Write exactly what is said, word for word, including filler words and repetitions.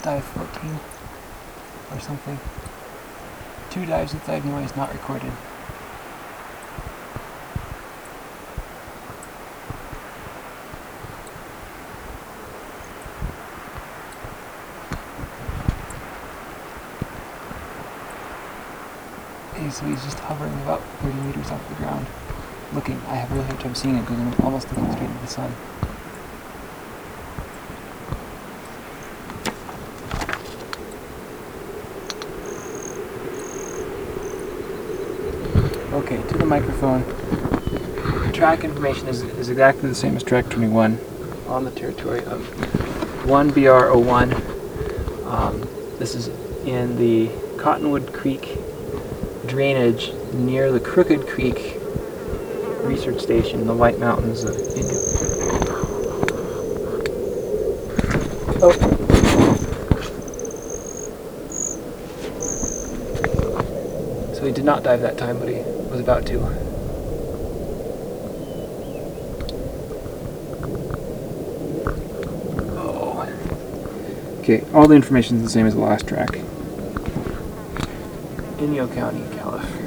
dive fourteen or something. Two dives with dive noise not recorded. Okay, so he's just hovering about thirty meters off the ground. Looking, I have a really hard time seeing it because I'm almost looking straight into the sun. Okay, to the microphone. Track information is, is exactly the same as track twenty-one on the territory of one B R zero one. Um, this is in the Cottonwood Creek drainage near the Crooked Creek research station in the White Mountains of India. Oh. So he did not dive that time, but he was about to. Oh. Okay, all the information is the same as the last track. Inyo County, California.